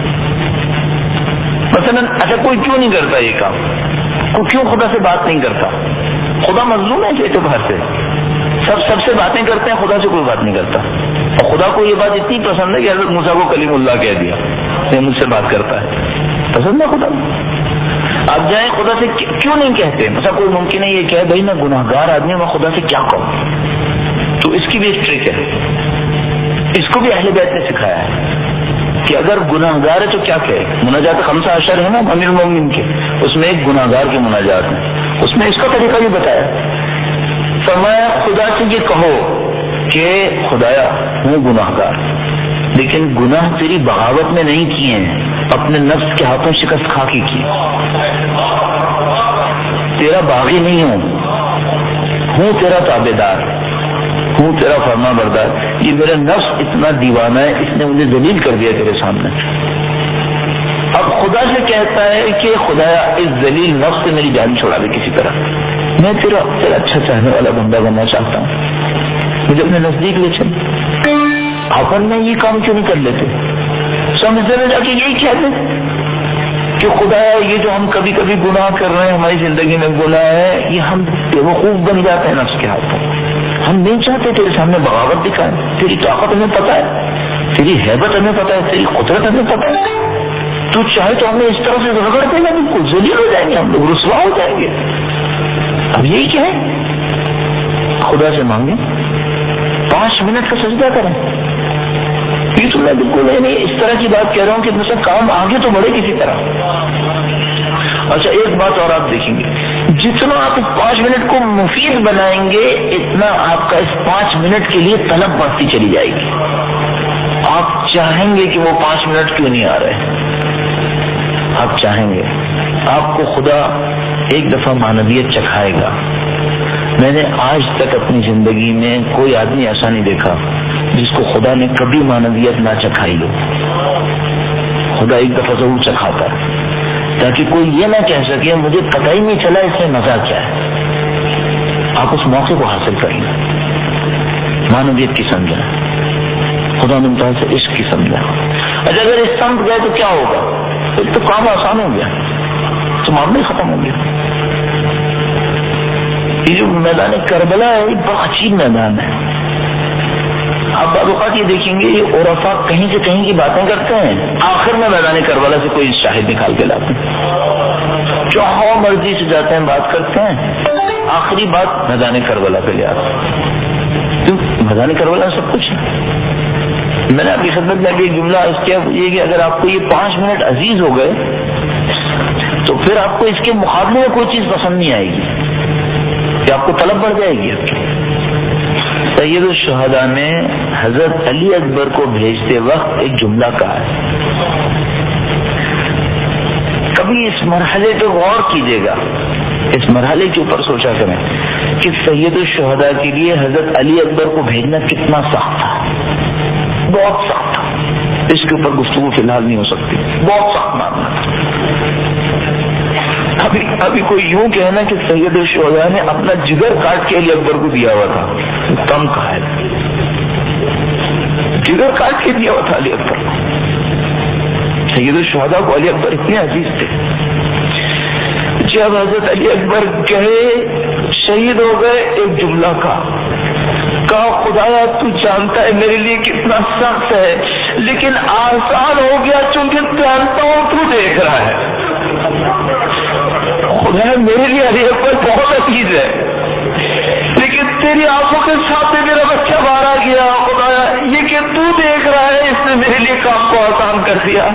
مثلا۔ اچھا، کوئی کیوں نہیں کرتا یہ کام؟ کوئی کیوں خدا سے بات نہیں کرتا؟ خدا مظلوم ہے اس اعتبار سے، سب سے باتیں کرتے ہیں، خدا سے کوئی بات نہیں کرتا۔ اور خدا کو یہ بات اتنی پسند ہے کہ حضرت موسیٰ کو کلیم اللہ کہہ دیا، یہ مجھ سے بات کرتا ہے، پسند ہے خدا۔ آپ جائیں خدا سے کیوں نہیں کہتے؟ مثلا کوئی ممکن ہے یہ کہے بھائی میں گناہ گار آدمی ہوں، میں خدا سے کیا کہوں؟ تو اس کی بھی ایک ٹرک ہے، اس کو بھی اہل بیت نے سکھایا ہے کہ اگر گناہ گار ہے تو کیا کہے۔ مناجات 5 اشر ہے نا امیر المومنین کے، اس میں ایک گناہ گار کے مناجات ہیں، اس میں اس کا طریقہ بھی بتایا۔ فرمایا خدا سے یہ کہو کہ خدایا ہوں گناہ گار، لیکن گناہ تیری بغاوت میں نہیں کیے ہیں، اپنے نفس کے ہاتھوں شکست کھا کے کیے، تیرا باغی نہیں ہوں تیرا تابع دار ہوں، تیرا فرما بردار۔ یہ میرا نفس اتنا دیوانہ ہے، اس نے مجھے ذلیل کر دیا تیرے سامنے۔ اب خدا سے کہتا ہے کہ خدایا اس ذلیل نفس سے میری جان چھڑا دے کسی طرح، میں تیرا اچھا چاہنے والا بندہ بننا چاہتا ہوں، مجھے اپنے نزدیک لے چل۔ آخر میں یہ کام کیوں نہیں کر لیتے؟ سمجھتے میں جا کے یہی کہتے کہ خدا یہ جو ہم کبھی کبھی گناہ کر رہے ہیں، ہماری زندگی میں گناہ ہے، یہ ہم بیوقوف بن جاتے ہیں نفس کے ہاتھوں. ہم نہیں چاہتے تیرے سامنے بغاوت دکھائیں. تیری طاقت ہمیں پتہ ہے، تیری ہیبت ہمیں پتہ ہے، تیری قدرت ہمیں پتہ ہے. تو چاہے تو ہمیں اس طرح سے رگڑ دے گا، بالکل ذلیل ہو جائیں گے، ہم لوگ رسوا ہو جائیں گے. اب یہی کیا ہے؟ خدا سے مانگیں 5 منٹ کا سجدہ کریں. یہ تو میں بالکل نہیں اس طرح کی بات کہہ رہا ہوں کہ مثلا کام آگے تو بڑھے کسی طرح. اچھا ایک بات اور آپ دیکھیں گے، جتنا آپ اس 5 منٹ کو مفید بنائیں گے اتنا آپ کا اس 5 منٹ کے لیے طلب بڑھتی چلی جائے گی. آپ چاہیں گے کہ وہ 5 منٹ کیوں نہیں آ رہے، آپ چاہیں گے. آپ کو خدا ایک دفعہ معنویت چکھائے گا. میں نے آج تک اپنی زندگی میں کوئی آدمی ایسا نہیں دیکھا جس کو خدا نے کبھی معنویت نہ چکھائی ہو. خدا ایک دفعہ ضرور چکھاتا ہے تاکہ کوئی یہ نہ کہہ سکے مجھے پتہ ہی نہیں چلا اس میں مزہ کیا ہے. آپ اس موقع کو حاصل کریں، معنویت کی سمجھیں، خدا ممتاز سے عشق کی سمجھیں. اگر اس سمجھ گئے تو کیا ہوگا؟ پھر تو کام آسان ہو گیا، تو معاملے ختم ہو گیا. یہ جو میدان کربلا ہے یہ بہت عجیب میدان ہے. آپ بعض اوقات یہ دیکھیں گے یہ عرفاء کہیں سے کہیں کی باتیں کرتے ہیں، آخر میں میدان کربلا سے کوئی شاہد نکال کے لاتے ہیں، چاہو مرضی سے جاتے ہیں بات کرتے ہیں، آخری بات میدان کربلا پہ لے آتے ہیں. کیوں؟ میدان کربلا سب کچھ ہے. میں نے آپ کی خدمت میں بھی ایک جملہ عرض کیا، یہ کہ اگر آپ کو یہ 5 منٹ عزیز ہو گئے تو پھر آپ کو اس کے مقابلے میں کوئی چیز پسند نہیں آئے گی کہ آپ کو طلب بڑھ جائے گی. سید الشہداء نے حضرت علی اکبر کو بھیجتے وقت ایک جملہ کہا ہے. کبھی اس مرحلے پہ غور کیجیے گا، اس مرحلے کے اوپر سوچا کریں کہ سید الشہداء کے لیے حضرت علی اکبر کو بھیجنا کتنا سخت تھا. بہت سخت تھا. اس کے اوپر گفتگو فی الحال نہیں ہو سکتی، بہت سخت معاملہ تھا. ابھی کوئی یوں کہنا کہ سید الشہداء نے اپنا جگر کاٹ کے علی اکبر کو دیا ہوا تھا، کم کہا ہے. جگر کاٹ کے دیا ہوا تھا علی اکبر. سید الشہداء کو علی اکبر اتنے عزیز تھے. جب حضرت علی اکبر گئے شہید ہو گئے، ایک جملہ کہا خدایا تو جانتا ہے میرے لیے کتنا سخت ہے، لیکن آسان ہو گیا چونکہ جانتا ہوں تو دیکھ رہا ہے. خدا میرے لیے علی اکبر بہت عزیز ہے، لیکن تیری آنکھوں کے سامنے میرا بچہ مارا گیا. خدایا یہ کہ تو دیکھ رہا ہے، اس نے میرے لیے کام کو آسان کر دیا.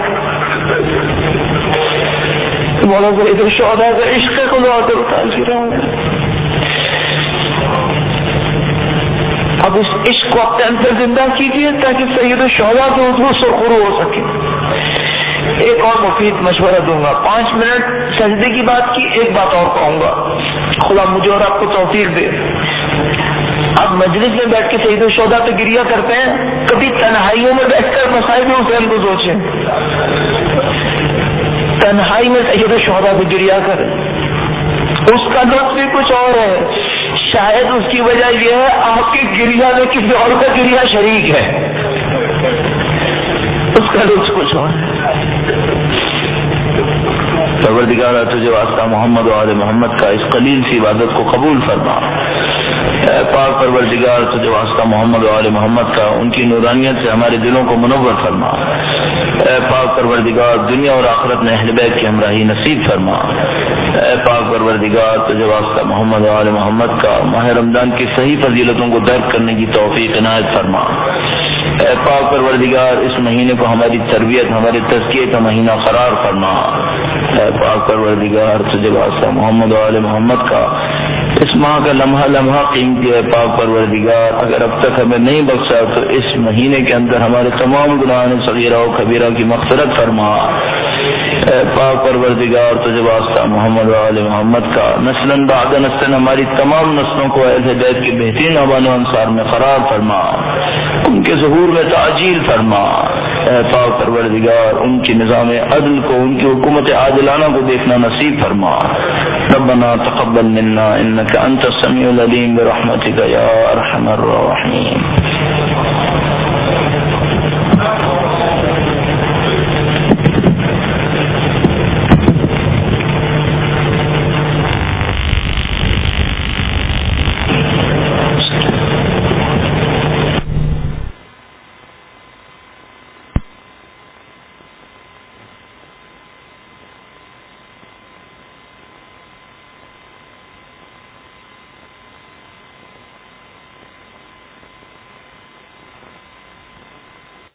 مولا سید الشہداء کا عشق کو لوٹے اتار رہا ہوں. اب اس عشق کو اپنے اندر زندہ کیجیے تاکہ سید الشہداء کے حضور سرخرو ہو سکے. ایک اور مفید مشورہ دوں گا. 5 منٹ سجدے کی بات کی، ایک بات اور کہوں گا، خدا مجھے اور آپ کو توفیق دے. آپ مجلس میں بیٹھ کے سید الشہداء پہ گریہ کرتے ہیں، کبھی تنہائیوں میں بیٹھ کر مصائب حسین کو سوچیں. تنہائی میں سید الشہداء پہ گریہ کریں، اس کا لطف بھی کچھ اور ہے. شاید اس کی وجہ یہ ہے آپ کی گریہ میں کسی اور کا گریہ شریک ہے، اس کا لطف کچھ اور ہے. پروردگار تجھے واسطہ محمد و آل محمد کا اس قلیل سی عبادت کو قبول فرما. اے پاک پروردگار تجھے واسطہ محمد و آل محمد کا ان کی نورانیت سے ہمارے دلوں کو منور فرما. اے پاک پروردگار دنیا اور آخرت میں اہل بیت کی ہمراہی نصیب فرما. اے پاک پروردگار تجھے واسطہ محمد و آل محمد کا ماہ رمضان کی صحیح فضیلتوں کو درک کرنے کی توفیق عنایت فرما. اے پاک پروردگار اس مہینے کو ہماری تربیت ہمارے تزکیے کا مہینہ قرار فرما. اے پاک پروردگار تجھے واسطہ محمد و آل محمد کا اس ماہ کا لمحہ لمحہ قیمتی ہے. پاک پروردگار اگر اب تک ہمیں نہیں بخشا تو اس مہینے کے اندر ہمارے تمام گناہوں صغیرہ و کبیرہ کی مغفرت فرما. اے پاک پروردگار تجھے واسطہ محمد و آل محمد کا نسلاً بعد نسلاً ہماری تمام نسلوں کو اہل بیت کے بہترین اوان و انصار میں قرار فرما، ان کے ظہور میں تعجیل فرما. اے پاک پروردگار ان کی نظام عدل کو، ان کی حکومت عادلانہ کو دیکھنا نصیب فرما. ربنا تقبل منا انك انت السميع العليم برحمتك يا ارحم الراحمين.